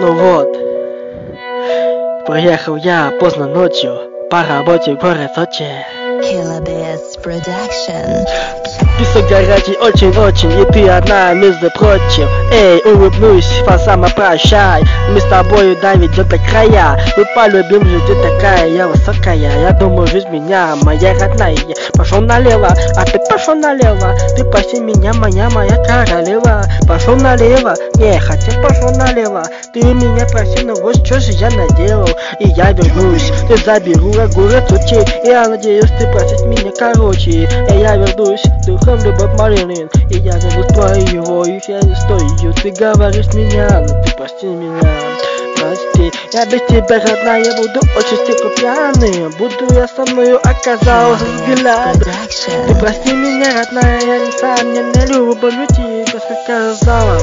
Ну вот, приехал я поздно ночью по работе в город Сочи. Killabits Production. Песок горячий очень-очень, и ты одна, между прочим. Эй, улыбнусь, фасама прощай. Мы с тобою, да, ведет до края. Мы полюбим же, ты такая, я высокая. Я думаю, жизнь меня, моя родная. Пошел налево, а ты пошел налево. Ты прости меня, моя королева. Пошел налево, не, хотя пошел налево. Ты меня прости, но вот что же я наделал. И я вернусь, ты заберу город Сочи. Я надеюсь, ты простишь меня короче. И я вернусь, духом любовь Марилин. И я вернусь твоего, и я не стою. Ты говоришь меня, но ты прости меня. Прости, я без тебя, родная, буду очень стекло пьяным. Буду я со мною оказался взгляд. Ты прости меня, родная, я не сам не люблю тебя, сказала.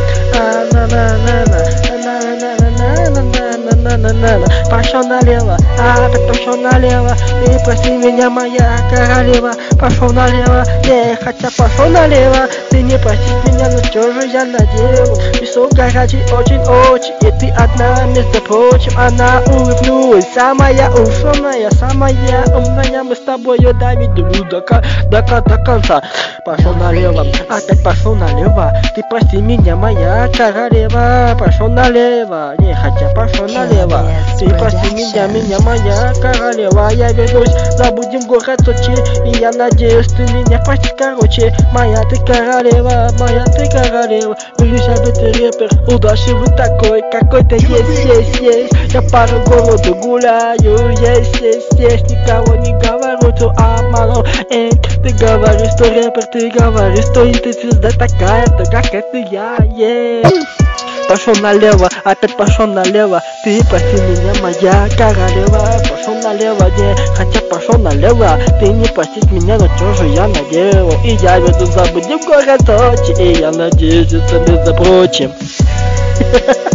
Пошел налево, опять пошел налево. Ты прости меня, моя королева. Пошел налево, не, хотя пошел налево. Ты не простишь меня, но что же я наделал? Песок горячий очень-очень, и ты одна, между прочим. Она улыбнулась, самая ушеная, самая умная. Мы с тобою доведем до конца. Пошел налево, опять пошел налево. Ты прости меня, моя королева. Пошел налево, не, хотя пошел налево. Ты прости меня, моя королева. Я вернусь, забудем город Сочи. И я надеюсь, ты меня простишь, короче. Моя ты королева, моя ты королева. Величайший ты рэпер, удачливый такой, какой-то есть. Я пару городу гуляю, есть, никого не говорю, что обманул. Ты говоришь, что рэпер, ты говоришь, что ты звезда такая-то, как это я, Пошел налево, опять пошел налево. Ты прости меня, моя королева. Пошел налево, не, хотя пошел налево. Ты не простишь меня, но что же я наделал? И я веду, забудем город Сочи. И я надеюсь, это между прочим.